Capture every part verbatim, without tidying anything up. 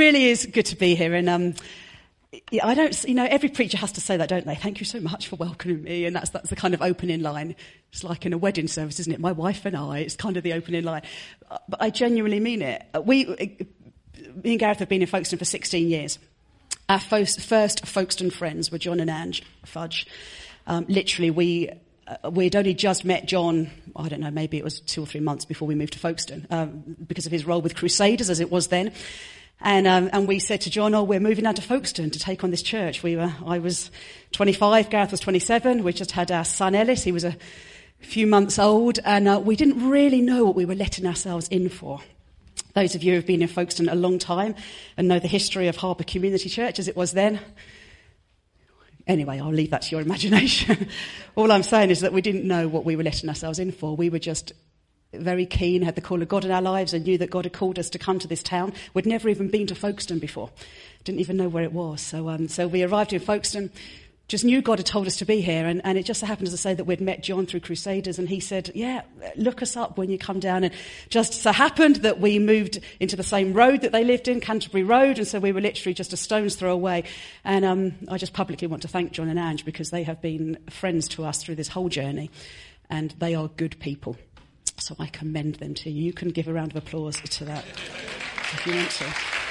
really is good to be here. And um, I don't, you know, every preacher has to say that, don't they? Thank you so much for welcoming me. And that's that's the kind of opening line. It's like in a wedding service, isn't it? My wife and I, it's kind of the opening line. But I genuinely mean it. We, me and Gareth have been in Folkestone for sixteen years. Our first, first Folkestone friends were John and Ange Fudge. Um, literally, we... Uh, we'd only just met John, I don't know, maybe it was two or three months before we moved to Folkestone, um, because of his role with Crusaders, as it was then. And um, and we said to John, oh, we're moving down to Folkestone to take on this church. We were, I was twenty-five, Gareth was twenty-seven. We just had our son Ellis. He was a few months old. And uh, we didn't really know what we were letting ourselves in for. Those of you who have been in Folkestone a long time and know the history of Harbour Community Church as it was then, anyway, I'll leave that to your imagination. All I'm saying is that we didn't know what we were letting ourselves in for. We were just very keen, had the call of God in our lives and knew that God had called us to come to this town. We'd never even been to Folkestone before. Didn't even know where it was. So um, so we arrived in Folkestone, just knew God had told us to be here. And, and it just so happened, as I say, that we'd met John through Crusaders. And he said, yeah, look us up when you come down. And just so happened that we moved into the same road that they lived in, Canterbury Road. And so we were literally just a stone's throw away. And um, I just publicly want to thank John and Ange because they have been friends to us through this whole journey. And they are good people. So I commend them to you. You can give a round of applause to that if you want to.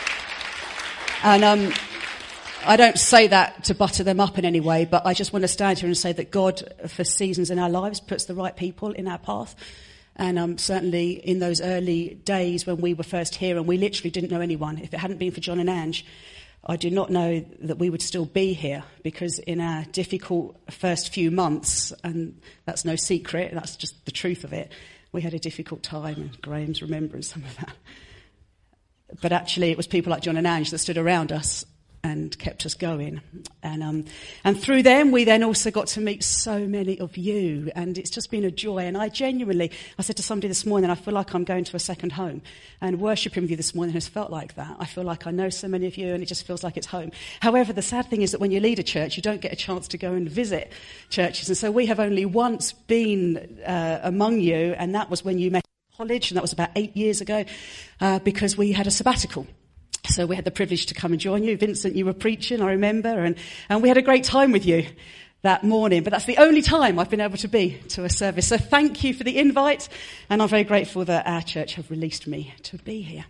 And um, I don't say that to butter them up in any way, but I just want to stand here and say that God, for seasons in our lives, puts the right people in our path. And um, certainly in those early days when we were first here and we literally didn't know anyone, if it hadn't been for John and Ange, I do not know that we would still be here, because in our difficult first few months, and that's no secret, that's just the truth of it, we had a difficult time, and Graham's remembering some of that. But actually it was people like John and Ange that stood around us and kept us going. And um, and through them, we then also got to meet so many of you. And it's just been a joy. And I genuinely, I said to somebody this morning, I feel like I'm going to a second home. And worshiping with you this morning has felt like that. I feel like I know so many of you, and it just feels like it's home. However, the sad thing is that when you lead a church, you don't get a chance to go and visit churches. And so we have only once been uh, among you, and that was when you met at college, and that was about eight years ago, uh, because we had a sabbatical. So we had the privilege to come and join you. Vincent, you were preaching, I remember, and, and we had a great time with you that morning. But that's the only time I've been able to be to a service. So thank you for the invite, and I'm very grateful that our church have released me to be here.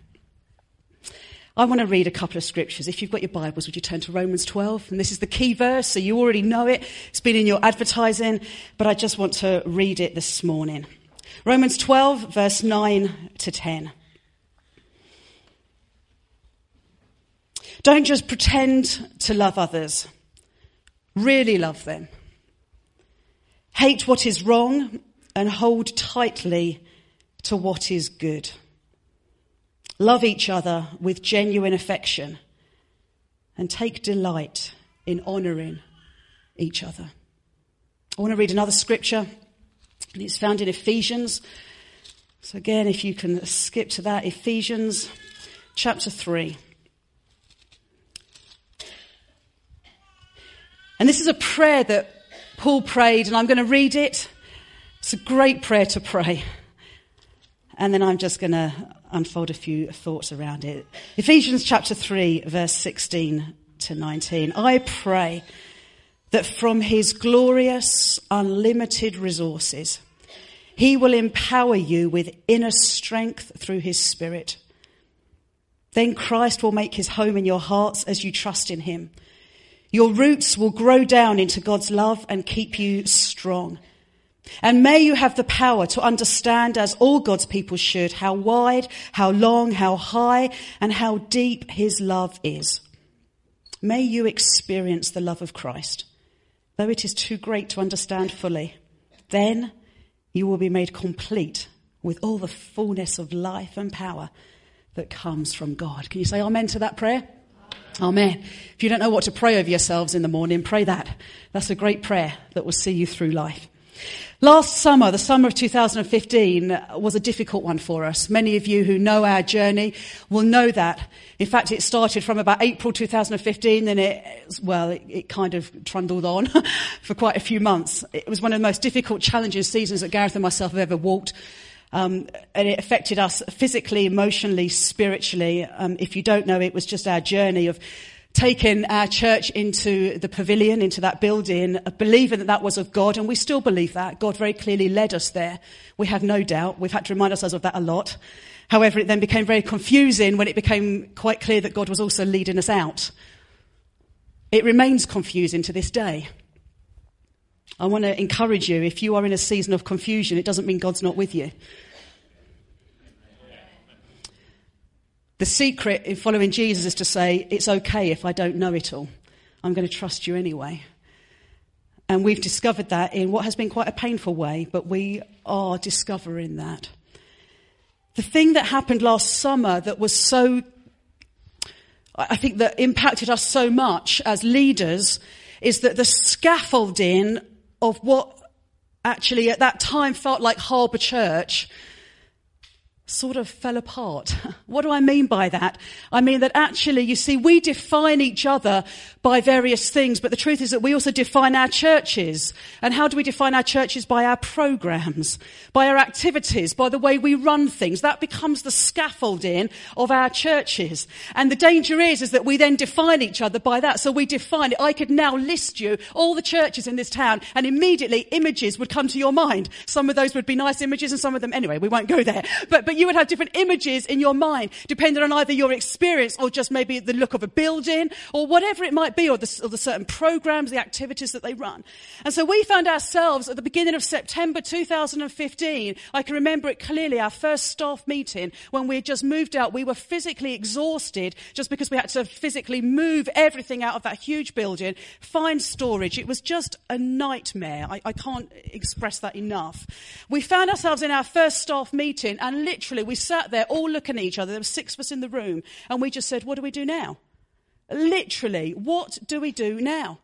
I want to read a couple of scriptures. If you've got your Bibles, would you turn to Romans twelve? And this is the key verse, so you already know it. It's been in your advertising, but I just want to read it this morning. Romans twelve, verse nine to ten. Don't just pretend to love others. Really love them. Hate what is wrong and hold tightly to what is good. Love each other with genuine affection and take delight in honouring each other. I want to read another scripture, and it's found in Ephesians. So again, if you can skip to that, Ephesians chapter three. And this is a prayer that Paul prayed, and I'm going to read it. It's a great prayer to pray. And then I'm just going to unfold a few thoughts around it. Ephesians chapter three, verse sixteen to nineteen. I pray that from his glorious, unlimited resources, he will empower you with inner strength through his Spirit. Then Christ will make his home in your hearts as you trust in him. Your roots will grow down into God's love and keep you strong. And may you have the power to understand, as all God's people should, how wide, how long, how high, and how deep his love is. May you experience the love of Christ, though it is too great to understand fully. Then you will be made complete with all the fullness of life and power that comes from God. Can you say amen to that prayer? Amen. If you don't know what to pray over yourselves in the morning, pray that. That's a great prayer that will see you through life. Last summer, the summer of two thousand fifteen, was a difficult one for us. Many of you who know our journey will know that. In fact, it started from about April two thousand fifteen, and it, well, it, it kind of trundled on for quite a few months. It was one of the most difficult, challenging seasons that Gareth and myself have ever walked. Um, and it affected us physically, emotionally, spiritually. Um, if you don't know, it was just our journey of taking our church into the pavilion, into that building, believing that that was of God, and we still believe that. God very clearly led us there. We have no doubt. We've had to remind ourselves of that a lot. However, it then became very confusing when it became quite clear that God was also leading us out. It remains confusing to this day. I want to encourage you, if you are in a season of confusion, it doesn't mean God's not with you. The secret in following Jesus is to say, it's okay if I don't know it all. I'm going to trust you anyway. And we've discovered that in what has been quite a painful way, but we are discovering that. The thing that happened last summer that was so, I think that impacted us so much as leaders is that the scaffolding of what actually at that time felt like Harbour Church sort of fell apart. What do I mean by that? I mean that actually, you see, we define each other by various things, but the truth is that we also define our churches. And how do we define our churches? By our programs, by our activities, by the way we run things. That becomes the scaffolding of our churches. And the danger is, is that we then define each other by that. So we define it. I could now list you all the churches in this town, and immediately images would come to your mind. Some of those would be nice images, and some of them, anyway, we won't go there. But, but you would have different images in your mind, depending on either your experience or just maybe the look of a building or whatever it might be, or the, or the certain programs, the activities that they run. And so we found ourselves at the beginning of September two thousand fifteen, I can remember it clearly, our first staff meeting, when we had just moved out, we were physically exhausted just because we had to physically move everything out of that huge building, find storage. It was just a nightmare. I, I can't express that enough. We found ourselves in our first staff meeting, and literally we sat there all looking at each other. There were six of us in the room, and we just said, what do we do now? Literally, what do we do now?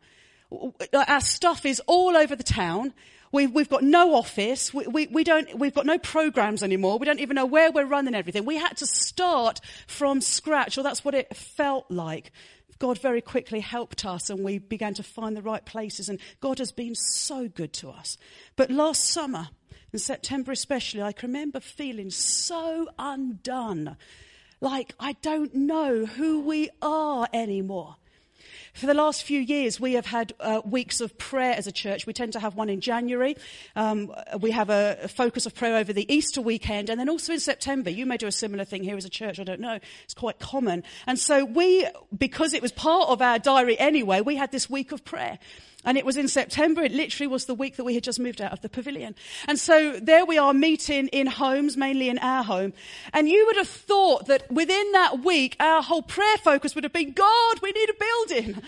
Our stuff is all over the town. We've, we've got no office. We, we, we don't, we've got no programs anymore. We don't even know where we're running everything. We had to start from scratch, or that's what it felt like. God very quickly helped us, and we began to find the right places, and God has been so good to us. But last summer, in September especially, I can remember feeling so undone. Like, I don't know who we are anymore. For the last few years, we have had uh, weeks of prayer as a church. We tend to have one in January. Um, we have a, a focus of prayer over the Easter weekend, and then also in September. You may do a similar thing here as a church, I don't know. It's quite common. And so we, because it was part of our diary anyway, we had this week of prayer. And it was in September. It literally was the week that we had just moved out of the pavilion. And so there we are meeting in homes, mainly in our home. And you would have thought that within that week, our whole prayer focus would have been, God, we need a building.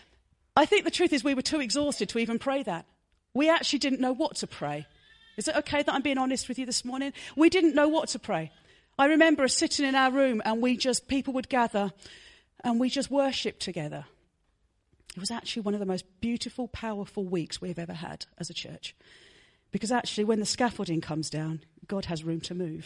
I think the truth is we were too exhausted to even pray that. We actually didn't know what to pray. Is it okay that I'm being honest with you this morning? We didn't know what to pray. I remember us sitting in our room, and we just, people would gather and we just worshiped together. It was actually one of the most beautiful, powerful weeks we've ever had as a church. Because actually, when the scaffolding comes down, God has room to move.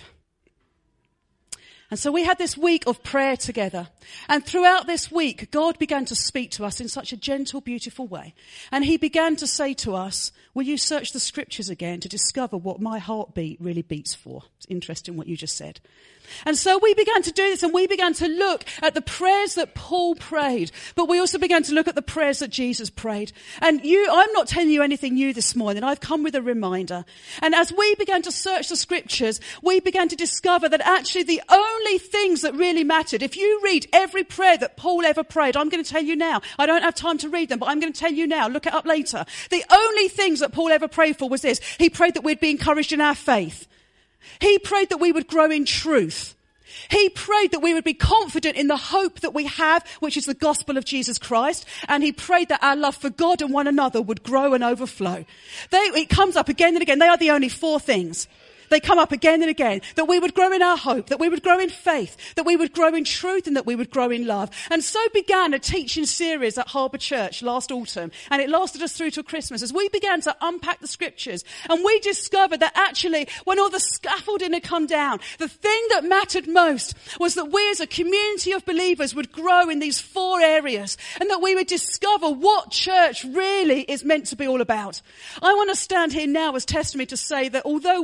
And so we had this week of prayer together. And throughout this week, God began to speak to us in such a gentle, beautiful way. And he began to say to us, will you search the scriptures again to discover what my heartbeat really beats for? It's interesting what you just said. And so we began to do this, and we began to look at the prayers that Paul prayed, but we also began to look at the prayers that Jesus prayed. And you, I'm not telling you anything new this morning. I've come with a reminder. And as we began to search the scriptures, we began to discover that actually the only things that really mattered, if you read every prayer that Paul ever prayed, I'm going to tell you now. I don't have time to read them, but I'm going to tell you now. Look it up later. The only things that Paul ever prayed for was this. He prayed that we'd be encouraged in our faith. He prayed that we would grow in truth. He prayed that we would be confident in the hope that we have, which is the gospel of Jesus Christ. And he prayed that our love for God and one another would grow and overflow. They, it comes up again and again. They are the only four things. They come up again and again, that we would grow in our hope, that we would grow in faith, that we would grow in truth, and that we would grow in love. And so began a teaching series at Harbour Church last autumn, and it lasted us through till Christmas as we began to unpack the scriptures. And we discovered that actually, when all the scaffolding had come down, the thing that mattered most was that we as a community of believers would grow in these four areas, and that we would discover what church really is meant to be all about. I want to stand here now as testimony to say that although we are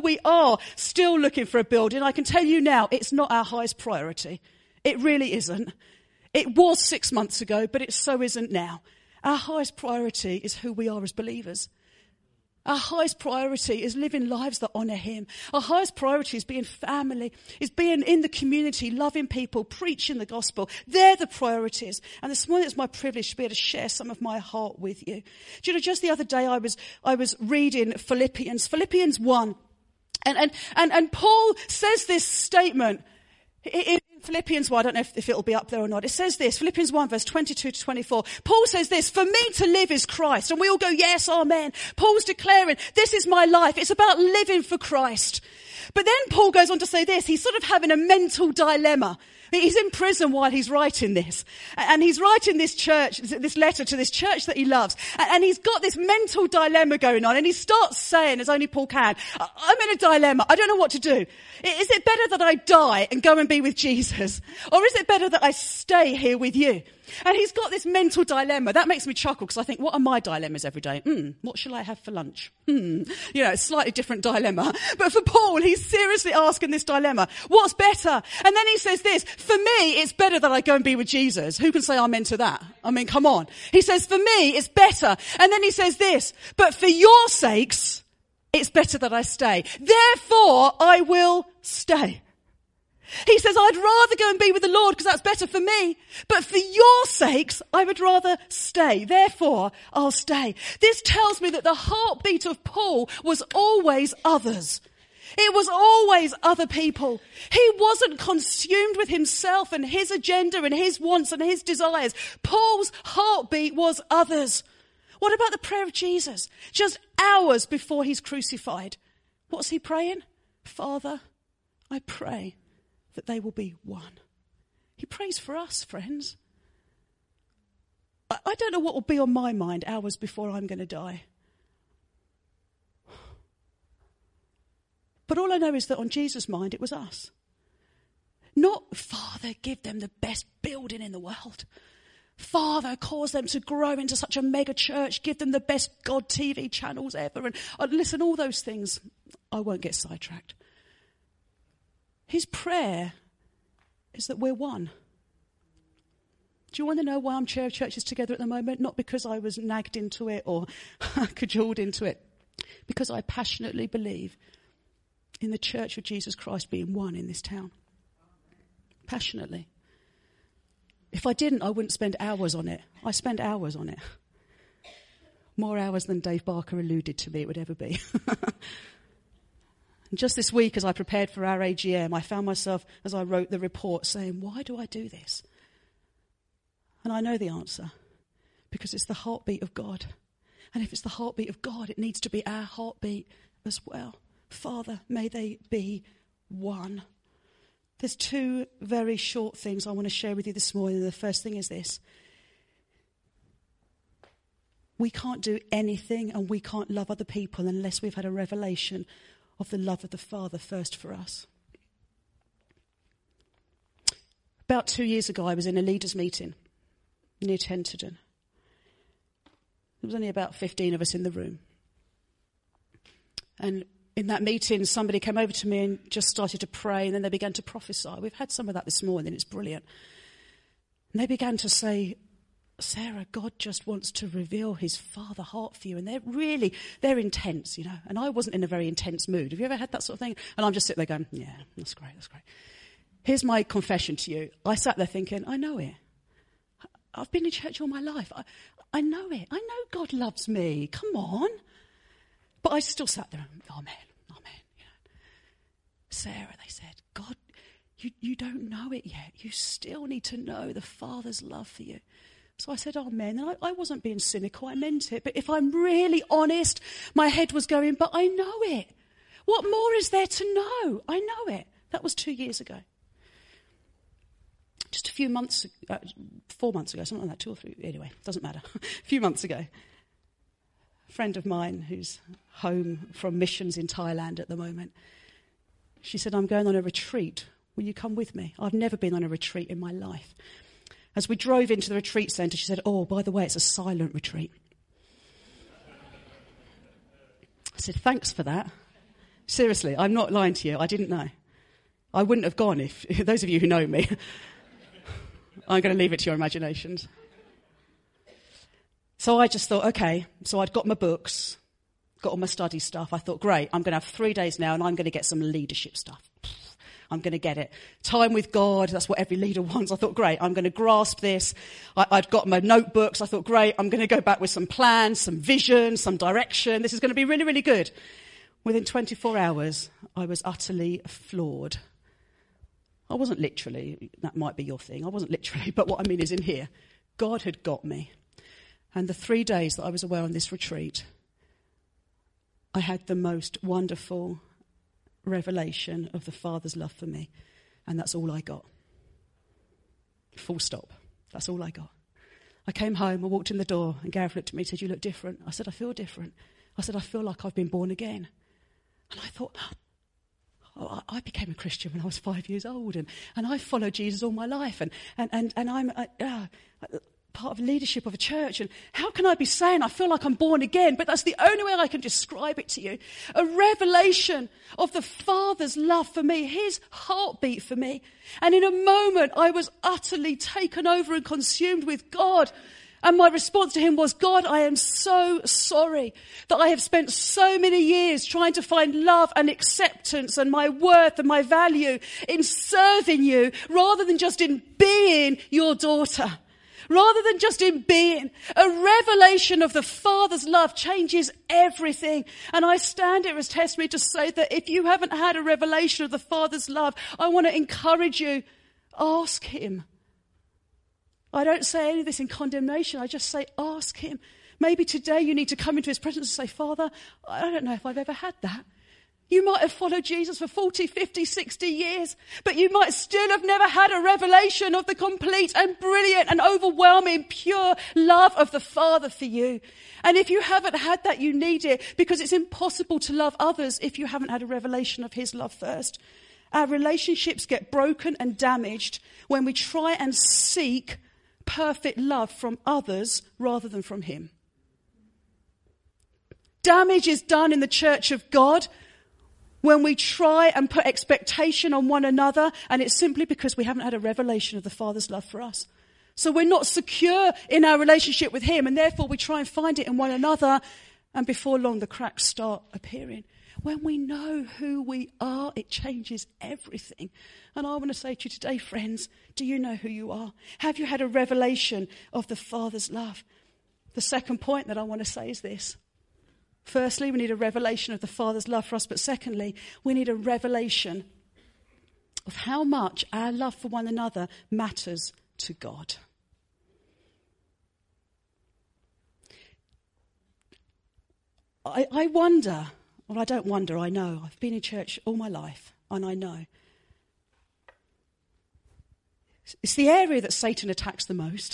are still looking for a building. I can tell you now, it's not our highest priority. It really isn't. It was six months ago, but it so isn't now. Our highest priority is who we are as believers. Our highest priority is living lives that honour him. Our highest priority is being family, is being in the community, loving people, preaching the gospel. They're the priorities. And this morning it's my privilege to be able to share some of my heart with you. Do you know, just the other day I was, I was reading Philippians, Philippians one. And, and, and, and Paul says this statement in Philippians one, I don't know if, if it'll be up there or not. It says this, Philippians one verse twenty-two to twenty-four. Paul says this, for me to live is Christ. And we all go, yes, amen. Paul's declaring, this is my life. It's about living for Christ. But then Paul goes on to say this, he's sort of having a mental dilemma. He's in prison while he's writing this. And he's writing this church, this letter to this church that he loves. And he's got this mental dilemma going on. And he starts saying, as only Paul can, I'm in a dilemma. I don't know what to do. Is it better that I die and go and be with Jesus? Or is it better that I stay here with you? And he's got this mental dilemma. That makes me chuckle because I think, what are my dilemmas every day? Hmm, what shall I have for lunch? Hmm, you know, a slightly different dilemma. But for Paul, he's seriously asking this dilemma. What's better? And then he says this, for me, it's better that I go and be with Jesus. Who can say amen to that? I mean, come on. He says, for me, it's better. And then he says this, but for your sakes, it's better that I stay. Therefore, I will stay. He says, I'd rather go and be with the Lord because that's better for me. But for your sakes, I would rather stay. Therefore, I'll stay. This tells me that the heartbeat of Paul was always others. It was always other people. He wasn't consumed with himself and his agenda and his wants and his desires. Paul's heartbeat was others. What about the prayer of Jesus? Just hours before he's crucified. What's he praying? Father, I pray that they will be one. He prays for us, friends. I, I don't know what will be on my mind hours before I'm going to die. But all I know is that on Jesus' mind, it was us. Not, Father, give them the best building in the world. Father, cause them to grow into such a mega church. Give them the best God T V channels ever. And uh, listen, all those things, I won't get sidetracked. His prayer is that we're one. Do you want to know why I'm chair of churches together at the moment? Not because I was nagged into it or cajoled into it. Because I passionately believe in the church of Jesus Christ being one in this town. Passionately. If I didn't, I wouldn't spend hours on it. I spend hours on it. More hours than Dave Barker alluded to me it would ever be. And just this week, as I prepared for our A G M, I found myself, as I wrote the report, saying, why do I do this? And I know the answer. Because it's the heartbeat of God. And if it's the heartbeat of God, it needs to be our heartbeat as well. Father, may they be one. There's two very short things I want to share with you this morning. The first thing is this. We can't do anything and we can't love other people unless we've had a revelation of the love of the Father first for us. About two years ago, I was in a leaders' meeting near Tenterden. There was only about fifteen of us in the room. And in that meeting, somebody came over to me and just started to pray, and then they began to prophesy. We've had some of that this morning. It's brilliant. And they began to say, Sarah, God just wants to reveal his Father heart for you. And they're really, they're intense, you know. And I wasn't in a very intense mood. Have you ever had that sort of thing? And I'm just sitting there going, yeah, that's great, that's great. Here's my confession to you. I sat there thinking, I know it. I've been in church all my life. I, I know it. I know God loves me. Come on. But I still sat there, amen, amen. You know. Sarah, they said, God, you, you don't know it yet. You still need to know the Father's love for you. So I said, amen. And I, I wasn't being cynical. I meant it. But if I'm really honest, my head was going, but I know it. What more is there to know? I know it. That was two years ago. Just a few months, uh, four months ago, something like that, two or three. Anyway, doesn't matter. A few months ago. A friend of mine who's home from missions in Thailand at the moment. She said, I'm going on a retreat. Will you come with me? I've never been on a retreat in my life. As we drove into the retreat centre, she said, oh, by the way, it's a silent retreat. I said, thanks for that. Seriously, I'm not lying to you. I didn't know. I wouldn't have gone if, those of you who know me, I'm going to leave it to your imaginations. So I just thought, okay, so I'd got my books, got all my study stuff. I thought, great, I'm going to have three days now and I'm going to get some leadership stuff. I'm going to get it. Time with God, that's what every leader wants. I thought, great, I'm going to grasp this. I, I'd got my notebooks. I thought, great, I'm going to go back with some plans, some vision, some direction. This is going to be really, really good. Within twenty-four hours, I was utterly floored. I wasn't literally, that might be your thing. I wasn't literally, but what I mean is in here, God had got me. And the three days that I was away on this retreat, I had the most wonderful revelation of the Father's love for me. And that's all I got. Full stop. That's all I got. I came home, I walked in the door, and Gareth looked at me and said, you look different. I said, I feel different. I said, I feel like I've been born again. And I thought, oh, I became a Christian when I was five years old, and, and I followed Jesus all my life, and, and, and, and I'm uh, uh, part of leadership of a church, and how can I be saying I feel like I'm born again? But that's the only way I can describe it to you. A revelation of the Father's love for me, his heartbeat for me. And in a moment, I was utterly taken over and consumed with God. And my response to him was, God, I am so sorry that I have spent so many years trying to find love and acceptance and my worth and my value in serving you rather than just in being your daughter. Rather than just in being. A revelation of the Father's love changes everything. And I stand here as testimony to say that if you haven't had a revelation of the Father's love, I want to encourage you, ask him. I don't say any of this in condemnation. I just say, ask him. Maybe today you need to come into his presence and say, Father, I don't know if I've ever had that. You might have followed Jesus for forty, fifty, sixty years, but you might still have never had a revelation of the complete and brilliant and overwhelming pure love of the Father for you. And if you haven't had that, you need it, because it's impossible to love others if you haven't had a revelation of his love first. Our relationships get broken and damaged when we try and seek perfect love from others rather than from him. Damage is done in the church of God when we try and put expectation on one another, and it's simply because we haven't had a revelation of the Father's love for us. So we're not secure in our relationship with him, and therefore we try and find it in one another, and before long the cracks start appearing. When we know who we are, it changes everything. And I want to say to you today, friends, do you know who you are? Have you had a revelation of the Father's love? The second point that I want to say is this. Firstly, we need a revelation of the Father's love for us. But secondly, we need a revelation of how much our love for one another matters to God. I, I wonder... Well, I don't wonder, I know. I've been in church all my life, and I know. It's the area that Satan attacks the most.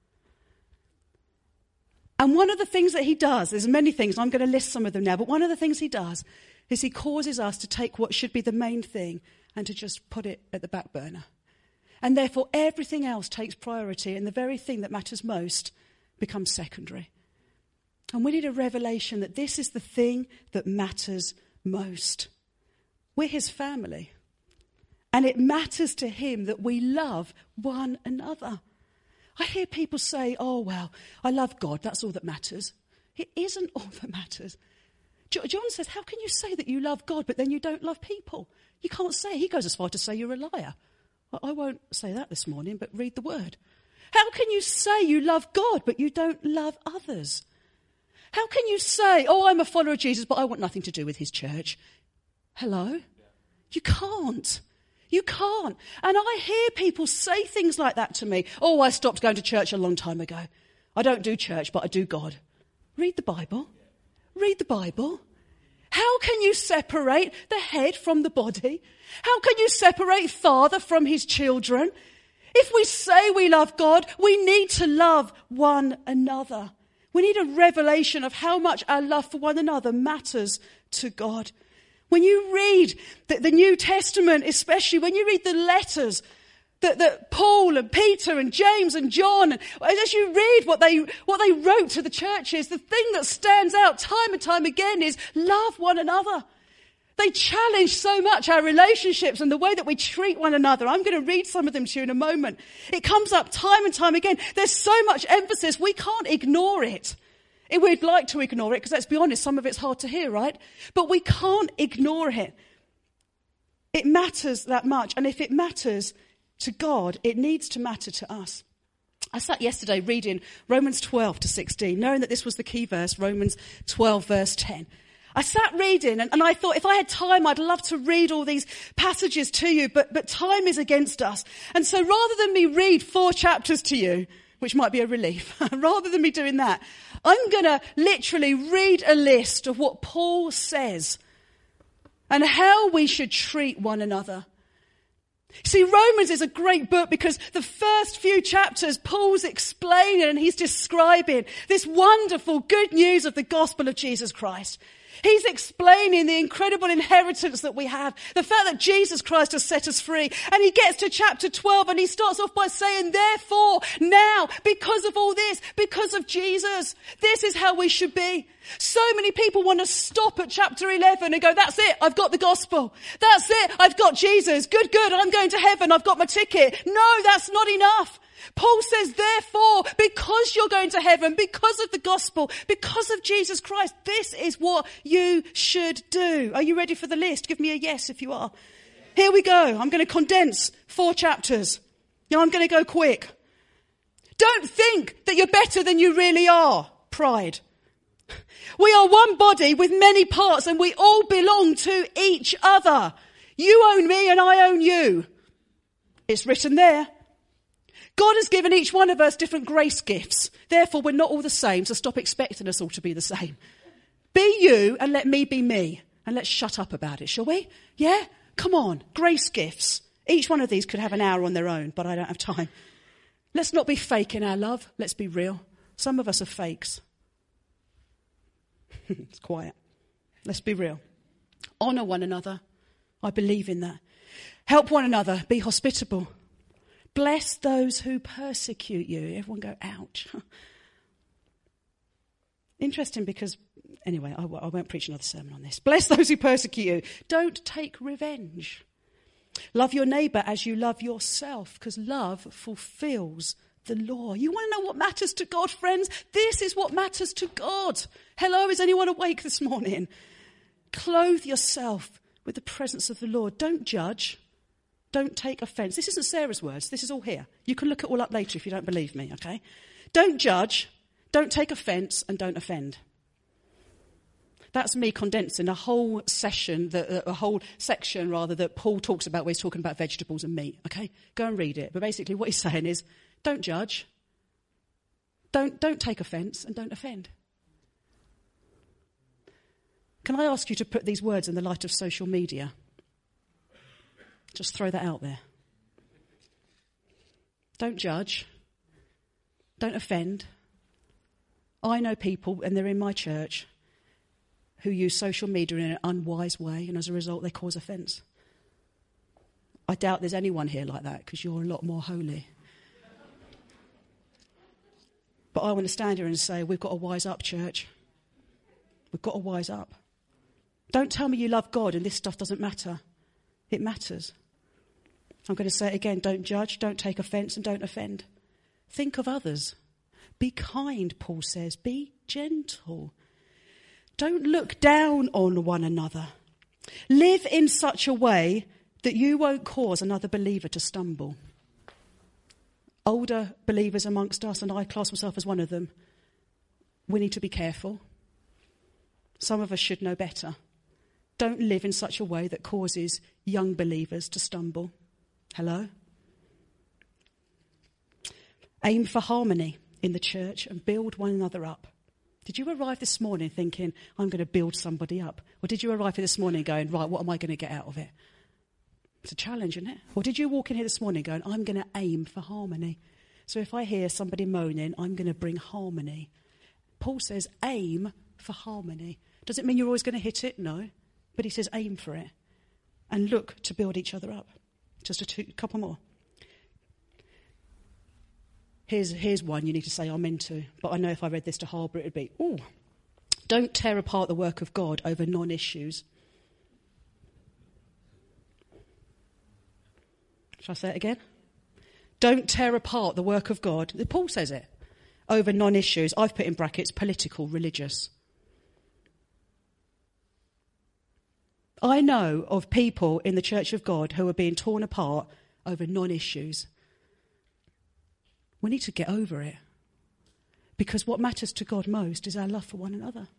And one of the things that he does, there's many things, I'm going to list some of them now, but one of the things he does is he causes us to take what should be the main thing and to just put it at the back burner. And therefore, everything else takes priority, and the very thing that matters most becomes secondary. And we need a revelation that this is the thing that matters most. We're his family. And it matters to him that we love one another. I hear people say, oh, well, I love God. That's all that matters. It isn't all that matters. John says, how can you say that you love God, but then you don't love people? You can't say. He goes as far to say you're a liar. I won't say that this morning, but read the word. How can you say you love God, but you don't love others? How can you say, oh, I'm a follower of Jesus, but I want nothing to do with his church? Hello? You can't. You can't. And I hear people say things like that to me. Oh, I stopped going to church a long time ago. I don't do church, but I do God. Read the Bible. Read the Bible. How can you separate the head from the body? How can you separate father from his children? If we say we love God, we need to love one another. We need a revelation of how much our love for one another matters to God. When you read the, the New Testament, especially when you read the letters that, that Paul and Peter and James and John, and as you read what they, what they wrote to the churches, the thing that stands out time and time again is love one another. They challenge so much our relationships and the way that we treat one another. I'm going to read some of them to you in a moment. It comes up time and time again. There's so much emphasis, we can't ignore it. We'd like to ignore it because, let's be honest, some of it's hard to hear, right? But we can't ignore it. It matters that much. And if it matters to God, it needs to matter to us. I sat yesterday reading Romans twelve to sixteen, knowing that this was the key verse, Romans twelve verse ten. I sat reading and, and I thought if I had time, I'd love to read all these passages to you, but, but time is against us. And so rather than me read four chapters to you, which might be a relief, rather than me doing that, I'm going to literally read a list of what Paul says and how we should treat one another. See, Romans is a great book because the first few chapters, Paul's explaining and he's describing this wonderful good news of the gospel of Jesus Christ. He's explaining the incredible inheritance that we have, the fact that Jesus Christ has set us free. And he gets to chapter twelve and he starts off by saying, therefore, now, because of all this, because of Jesus, this is how we should be. So many people want to stop at chapter eleven and go, that's it, I've got the gospel. That's it, I've got Jesus. Good, good, I'm going to heaven, I've got my ticket. No, that's not enough. Paul says, therefore, because you're going to heaven, because of the gospel, because of Jesus Christ, this is what you should do. Are you ready for the list? Give me a yes if you are. Here we go. I'm going to condense four chapters. Now I'm going to go quick. Don't think that you're better than you really are. Pride. We are one body with many parts and we all belong to each other. You own me and I own you. It's written there. God has given each one of us different grace gifts. Therefore, we're not all the same, so stop expecting us all to be the same. Be you and let me be me. And let's shut up about it, shall we? Yeah? Come on. Grace gifts. Each one of these could have an hour on their own, but I don't have time. Let's not be fake in our love. Let's be real. Some of us are fakes. It's quiet. Let's be real. Honour one another. I believe in that. Help one another. Be hospitable. Bless those who persecute you. Everyone go, ouch. Interesting because, anyway, I, I won't preach another sermon on this. Bless those who persecute you. Don't take revenge. Love your neighbour as you love yourself, because love fulfills the law. You want to know what matters to God, friends? This is what matters to God. Hello, is anyone awake this morning? Clothe yourself with the presence of the Lord. Don't judge. Don't take offence. This isn't Sarah's words. This is all here. You can look it all up later if you don't believe me, okay? Don't judge, don't take offence, and don't offend. That's me condensing a whole session, that, a whole section, rather, that Paul talks about where he's talking about vegetables and meat, okay? Go and read it. But basically what he's saying is, don't judge, don't, don't take offence, and don't offend. Can I ask you to put these words in the light of social media? Just throw that out there. Don't judge. Don't offend. I know people, and they're in my church, who use social media in an unwise way, and as a result, they cause offence. I doubt there's anyone here like that, because you're a lot more holy. But I want to stand here and say, we've got to wise up, church. We've got to wise up. Don't tell me you love God and this stuff doesn't matter. It matters. I'm going to say it again. Don't judge, don't take offence, and don't offend. Think of others. Be kind, Paul says. Be gentle. Don't look down on one another. Live in such a way that you won't cause another believer to stumble. Older believers amongst us, and I class myself as one of them, we need to be careful. Some of us should know better. Don't live in such a way that causes young believers to stumble. Hello? Aim for harmony in the church and build one another up. Did you arrive this morning thinking, I'm going to build somebody up? Or did you arrive here this morning going, right, what am I going to get out of it? It's a challenge, isn't it? Or did you walk in here this morning going, I'm going to aim for harmony? So if I hear somebody moaning, I'm going to bring harmony. Paul says, aim for harmony. Does it mean you're always going to hit it? No. But he says, aim for it. And look to build each other up. Just a two, couple more. Here's, here's one you need to say amen to. But I know if I read this to Harbour, it would be, ooh, don't tear apart the work of God over non-issues. Shall I say it again? Don't tear apart the work of God. Paul says it. Over non-issues. I've put in brackets political, religious. I know of people in the Church of God who are being torn apart over non-issues. We need to get over it. Because what matters to God most is our love for one another.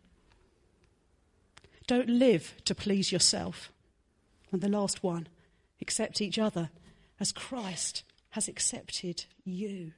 Don't live to please yourself. And the last one, accept each other as Christ has accepted you.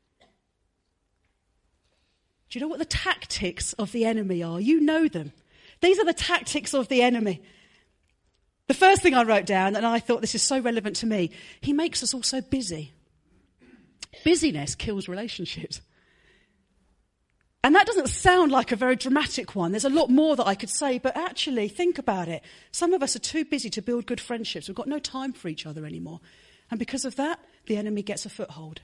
Do you know what the tactics of the enemy are? You know them. These are the tactics of the enemy. The first thing I wrote down, and I thought this is so relevant to me, he makes us all so busy. Busyness kills relationships. And that doesn't sound like a very dramatic one. There's a lot more that I could say, but actually, think about it. Some of us are too busy to build good friendships. We've got no time for each other anymore. And because of that, the enemy gets a foothold.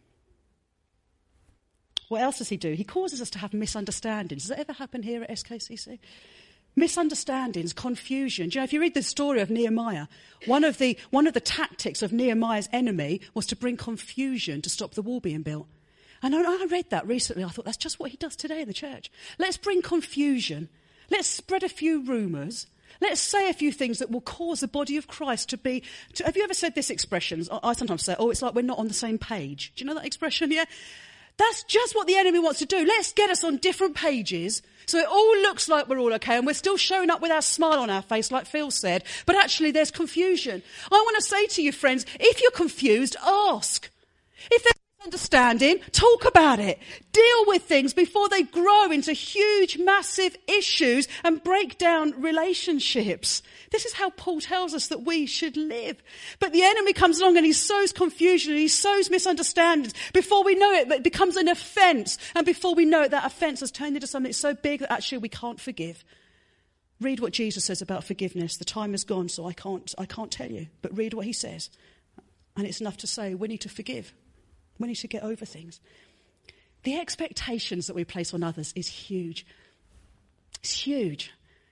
What else does he do? He causes us to have misunderstandings. Does that ever happen here at S K C C? Misunderstandings, confusion. Do you know, if you read the story of Nehemiah, one of the one of the tactics of Nehemiah's enemy was to bring confusion to stop the wall being built. And I read that recently. I thought that's just what he does today in the church. Let's bring confusion. Let's spread a few rumours. Let's say a few things that will cause the body of Christ to be... To, have you ever said this expression? I sometimes say, oh, it's like we're not on the same page. Do you know that expression? Yeah. That's just what the enemy wants to do. Let's get us on different pages so it all looks like we're all okay and we're still showing up with our smile on our face, like Phil said. But actually there's confusion. I want to say to you, friends, if you're confused, ask. If there's understanding, talk about it. Deal with things before they grow into huge, massive issues and break down relationships. This is how Paul tells us that we should live. But the enemy comes along and he sows confusion and he sows misunderstandings. Before we know it, it becomes an offence. And before we know it, that offence has turned into something so big that actually we can't forgive. Read what Jesus says about forgiveness. The time is gone, so I can't, I can't tell you. But read what he says. And it's enough to say we need to forgive. We need to get over things. The expectations that we place on others is huge. It's huge.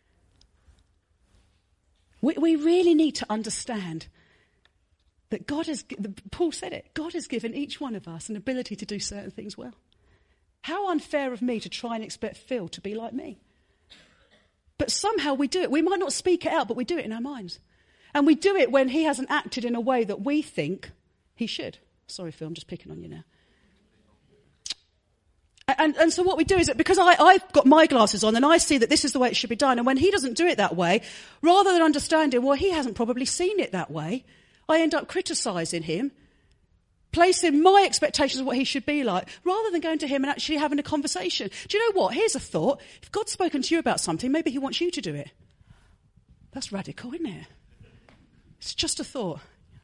We, we really need to understand that God has, Paul said it, God has given each one of us an ability to do certain things well. How unfair of me to try and expect Phil to be like me. But somehow we do it. We might not speak it out, but we do it in our minds. And we do it when he hasn't acted in a way that we think he should. Sorry, Phil, I'm just picking on you now. And, and so what we do is that because I, I've got my glasses on and I see that this is the way it should be done, and when he doesn't do it that way, rather than understanding, well, he hasn't probably seen it that way, I end up criticising him, placing my expectations of what he should be like, rather than going to him and actually having a conversation. Do you know what? Here's a thought. If God's spoken to you about something, maybe he wants you to do it. That's radical, isn't it? It's just a thought.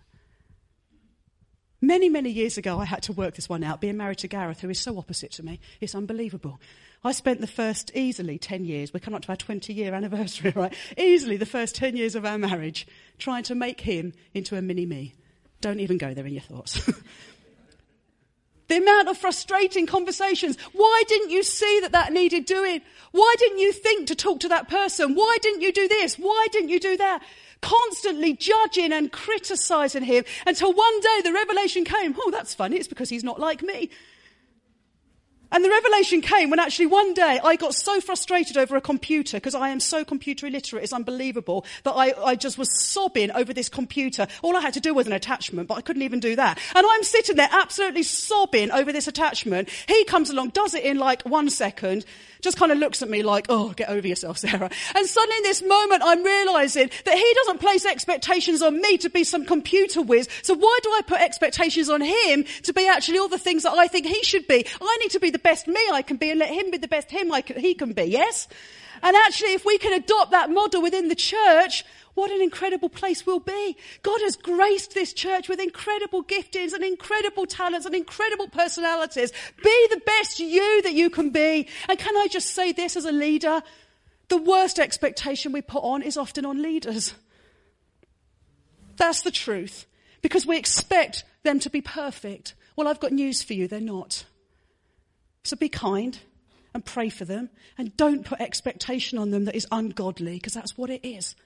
Many, many years ago, I had to work this one out, being married to Gareth, who is so opposite to me. It's unbelievable. I spent the first, easily, ten years, we're coming up to our twenty-year anniversary, right? Easily the first ten years of our marriage, trying to make him into a mini-me. Don't even go there in your thoughts. The amount of frustrating conversations. Why didn't you see that that needed doing? Why didn't you think to talk to that person? Why didn't you do this? Why didn't you do that? Constantly judging and criticising him until one day the revelation came. Oh, that's funny. It's because he's not like me. And the revelation came when actually one day I got so frustrated over a computer, because I am so computer illiterate, it's unbelievable, that I, I just was sobbing over this computer. All I had to do was an attachment, but I couldn't even do that. And I'm sitting there absolutely sobbing over this attachment. He comes along, does it in like one second, just kind of looks at me like, oh, get over yourself, Sarah. And suddenly in this moment I'm realising that he doesn't place expectations on me to be some computer whiz. So why do I put expectations on him to be actually all the things that I think he should be? I need to be the best me I can be and let him be the best him I can, he can be, yes? And actually if we can adopt that model within the church, what an incredible place we'll be. God has graced this church with incredible giftings and incredible talents and incredible personalities. Be the best you that you can be. And can I just say this as a leader? The worst expectation we put on is often on leaders. That's the truth. Because we expect them to be perfect. Well, I've got news for you. They're not. So be kind and pray for them. And don't put expectation on them that is ungodly, because that's what it is.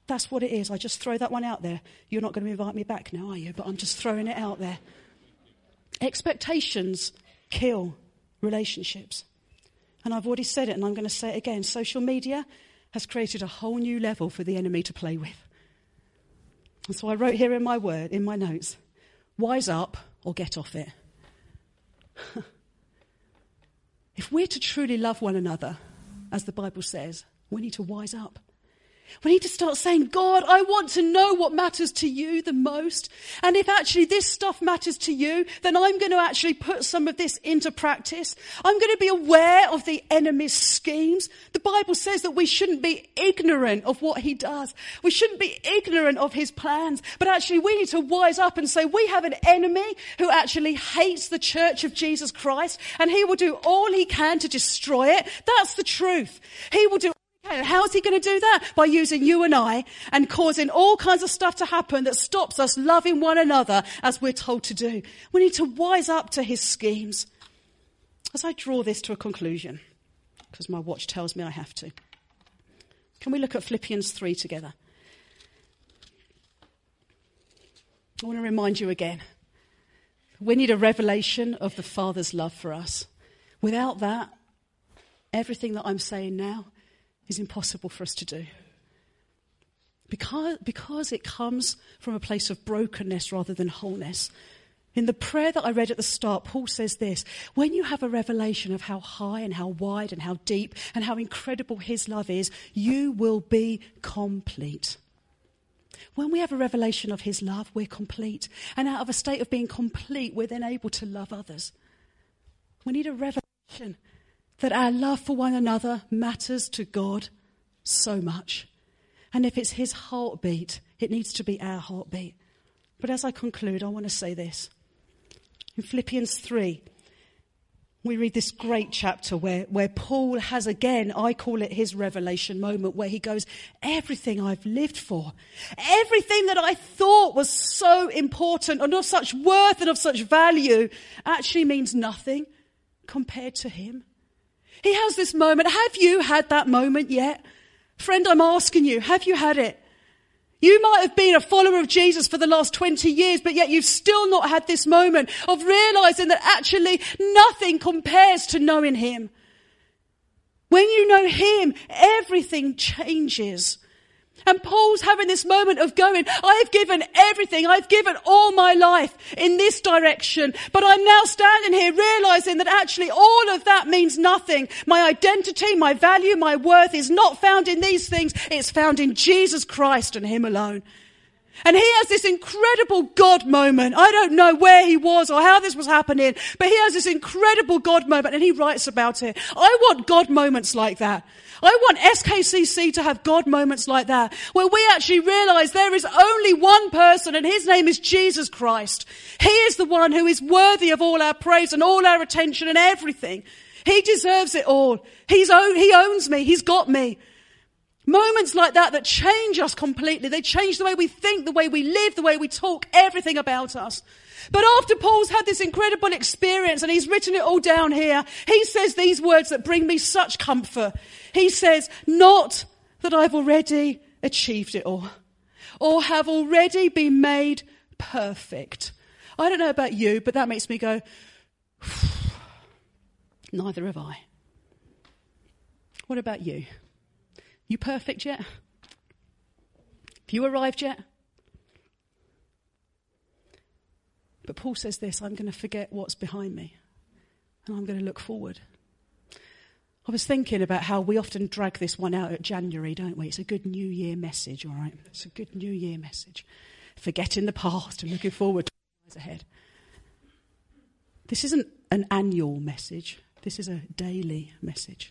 That's what it is. I just throw that one out there. You're not going to invite me back now, are you? But I'm just throwing it out there. Expectations kill relationships. And I've already said it, and I'm going to say it again. Social media has created a whole new level for the enemy to play with. And so I wrote here in my word, in my notes, wise up or get off it. If we're to truly love one another, as the Bible says, we need to wise up. We need to start saying, God, I want to know what matters to you the most. And if actually this stuff matters to you, then I'm going to actually put some of this into practice. I'm going to be aware of the enemy's schemes. The Bible says that we shouldn't be ignorant of what he does. We shouldn't be ignorant of his plans. But actually we need to wise up and say, we have an enemy who actually hates the church of Jesus Christ, and he will do all he can to destroy it. That's the truth. He will do And how's he going to do that? By using you and I and causing all kinds of stuff to happen that stops us loving one another as we're told to do. We need to wise up to his schemes. As I draw this to a conclusion, because my watch tells me I have to, can we look at Philippians three together? I want to remind you again. We need a revelation of the Father's love for us. Without that, everything that I'm saying now is impossible for us to do. Because, because it comes from a place of brokenness rather than wholeness. In the prayer that I read at the start, Paul says this: when you have a revelation of how high and how wide and how deep and how incredible his love is, you will be complete. When we have a revelation of his love, we're complete. And out of a state of being complete, we're then able to love others. We need a revelation that our love for one another matters to God so much. And if it's his heartbeat, it needs to be our heartbeat. But as I conclude, I want to say this. In Philippians three, we read this great chapter where, where Paul has again, I call it his revelation moment, where he goes, everything I've lived for, everything that I thought was so important and of such worth and of such value actually means nothing compared to him. He has this moment. Have you had that moment yet? Friend, I'm asking you, have you had it? You might have been a follower of Jesus for the last twenty years, but yet you've still not had this moment of realizing that actually nothing compares to knowing him. When you know him, everything changes. And Paul's having this moment of going, I've given everything, I've given all my life in this direction, but I'm now standing here realizing that actually all of that means nothing. My identity, my value, my worth is not found in these things. It's found in Jesus Christ and him alone. And he has this incredible God moment. I don't know where he was or how this was happening, but he has this incredible God moment and he writes about it. I want God moments like that. I want S K C C to have God moments like that, where we actually realize there is only one person and his name is Jesus Christ. He is the one who is worthy of all our praise and all our attention and everything. He deserves it all. He's own, he owns me. He's got me. Moments like that that change us completely. They change the way we think, the way we live, the way we talk, everything about us. But after Paul's had this incredible experience and he's written it all down here, he says these words that bring me such comfort. He says, not that I've already achieved it all or have already been made perfect. I don't know about you, but that makes me go, neither have I. What about you? You perfect yet? Have you arrived yet? But Paul says this, I'm going to forget what's behind me and I'm going to look forward. I was thinking about how we often drag this one out at January, don't we? It's a good New Year message, all right? It's a good New Year message. Forgetting the past and looking forward to what's ahead. This isn't an annual message. This is a daily message.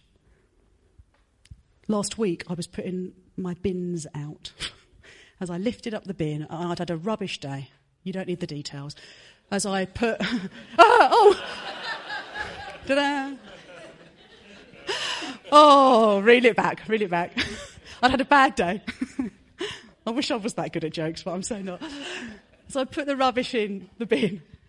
Last week, I was putting my bins out. As I lifted up the bin, I'd had a rubbish day. You don't need the details. As I put... ah, oh! Ta-da! Oh, reel it back, reel it back. I'd had a bad day. I wish I was that good at jokes, but I'm so not. So I put the rubbish in the bin.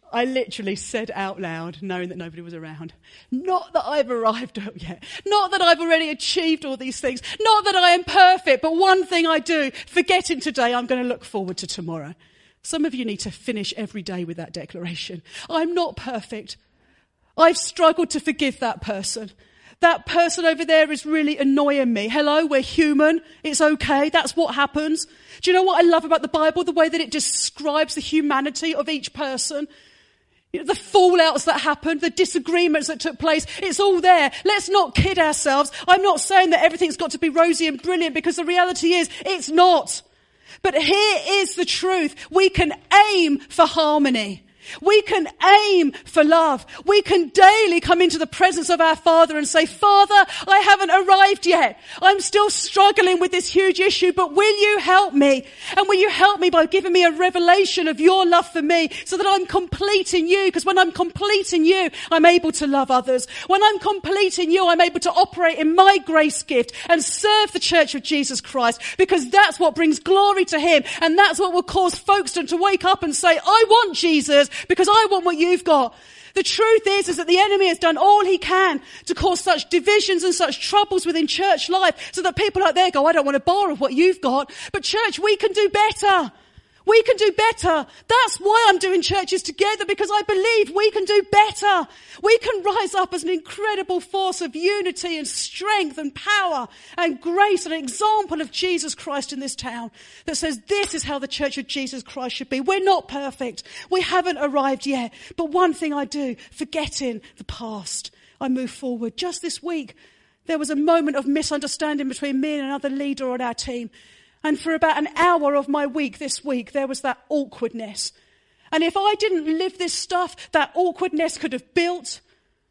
I literally said out loud, knowing that nobody was around, not that I've arrived at yet, not that I've already achieved all these things, not that I am perfect, but one thing I do, forgetting today, I'm going to look forward to tomorrow. Some of you need to finish every day with that declaration. I'm not perfect. I've struggled to forgive that person. That person over there is really annoying me. Hello, we're human. It's okay. That's what happens. Do you know what I love about the Bible? The way that it describes the humanity of each person. You know, the fallouts that happened, the disagreements that took place, it's all there. Let's not kid ourselves. I'm not saying that everything's got to be rosy and brilliant, because the reality is it's not. But here is the truth. We can aim for harmony. We can aim for love. We can daily come into the presence of our Father and say, Father, I haven't arrived yet. I'm still struggling with this huge issue, but will you help me? And will you help me by giving me a revelation of your love for me so that I'm complete in you? Because when I'm complete in you, I'm able to love others. When I'm complete in you, I'm able to operate in my grace gift and serve the church of Jesus Christ, because that's what brings glory to him. And that's what will cause folks to, to wake up and say, I want Jesus, because I want what you've got. The truth is, is that the enemy has done all he can to cause such divisions and such troubles within church life, so that people out there go, I don't want to borrow what you've got. But church, we can do better. We can do better. That's why I'm doing churches together, because I believe we can do better. We can rise up as an incredible force of unity and strength and power and grace, and an example of Jesus Christ in this town that says this is how the church of Jesus Christ should be. We're not perfect. We haven't arrived yet. But one thing I do, forgetting the past, I move forward. Just this week, there was a moment of misunderstanding between me and another leader on our team. And for about an hour of my week this week, there was that awkwardness. And if I didn't live this stuff, that awkwardness could have built,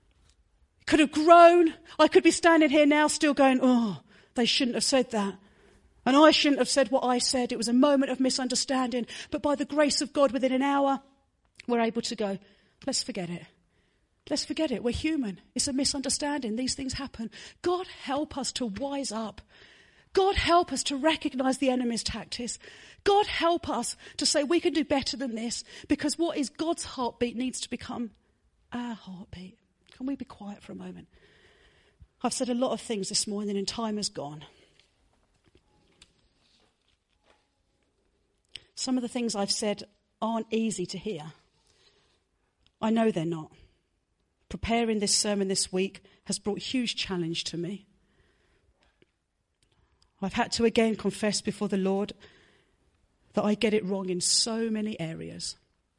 could have grown. I could be standing here now still going, oh, they shouldn't have said that. And I shouldn't have said what I said. It was a moment of misunderstanding. But by the grace of God, within an hour, we're able to go, let's forget it. Let's forget it. We're human. It's a misunderstanding. These things happen. God help us to wise up. God help us to recognize the enemy's tactics. God help us to say we can do better than this, because what is God's heartbeat needs to become our heartbeat. Can we be quiet for a moment? I've said a lot of things this morning and time has gone. Some of the things I've said aren't easy to hear. I know they're not. Preparing this sermon this week has brought huge challenge to me. I've had to again confess before the Lord that I get it wrong in so many areas.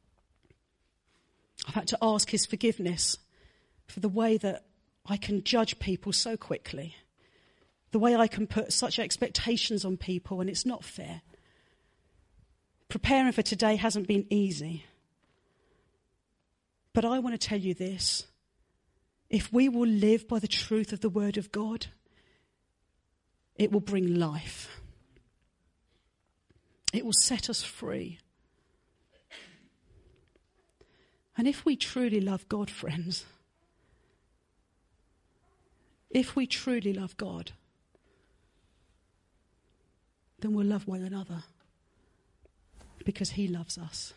I've had to ask his forgiveness for the way that I can judge people so quickly, the way I can put such expectations on people, and it's not fair. Preparing for today hasn't been easy. But I want to tell you this. If we will live by the truth of the word of God, it will bring life. It will set us free. And if we truly love God, friends, if we truly love God, then we'll love one another, because he loves us.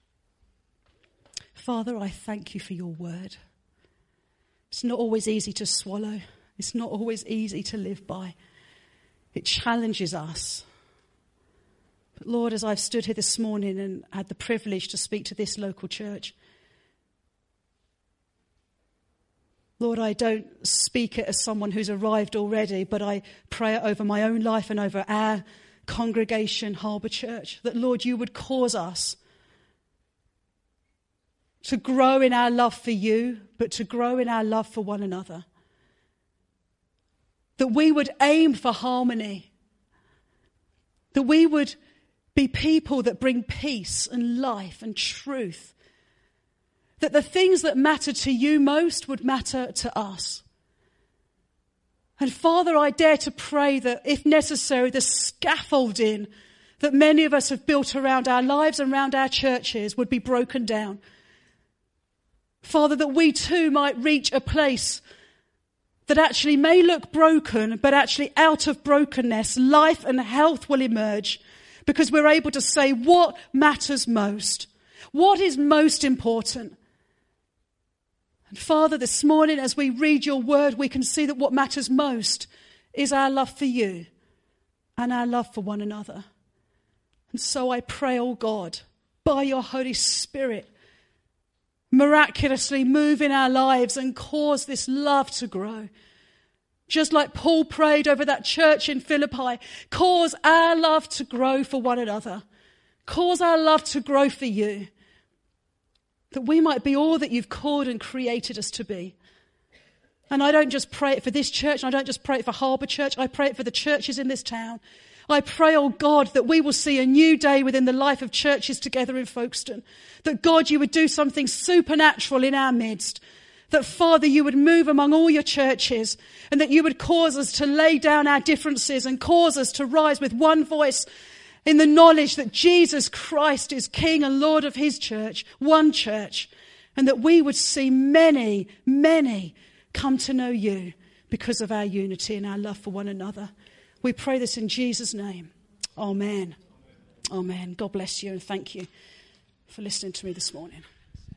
Father, I thank you for your word. It's not always easy to swallow. It's not always easy to live by. It challenges us. But Lord, as I've stood here this morning and had the privilege to speak to this local church, Lord, I don't speak it as someone who's arrived already, but I pray it over my own life and over our congregation, Harbour Church, that, Lord, you would cause us to grow in our love for you, but to grow in our love for one another. That we would aim for harmony. That we would be people that bring peace and life and truth. That the things that matter to you most would matter to us. And Father, I dare to pray that, if necessary, the scaffolding that many of us have built around our lives and around our churches would be broken down. Father, that we too might reach a place that actually may look broken, but actually out of brokenness, life and health will emerge, because we're able to say what matters most. What is most important? And Father, this morning as we read your word, we can see that what matters most is our love for you and our love for one another. And so I pray, oh God, by your Holy Spirit, miraculously move in our lives and cause this love to grow. Just like Paul prayed over that church in Philippi, cause our love to grow for one another. Cause our love to grow for you. That we might be all that you've called and created us to be. And I don't just pray it for this church, and I don't just pray it for Harbour Church, I pray it for the churches in this town. I pray, oh God, that we will see a new day within the life of churches together in Folkestone. That God, you would do something supernatural in our midst. That Father, you would move among all your churches, and that you would cause us to lay down our differences and cause us to rise with one voice in the knowledge that Jesus Christ is King and Lord of his church, one church, and that we would see many, many come to know you because of our unity and our love for one another. We pray this in Jesus' name. Amen. Amen. God bless you and thank you for listening to me this morning.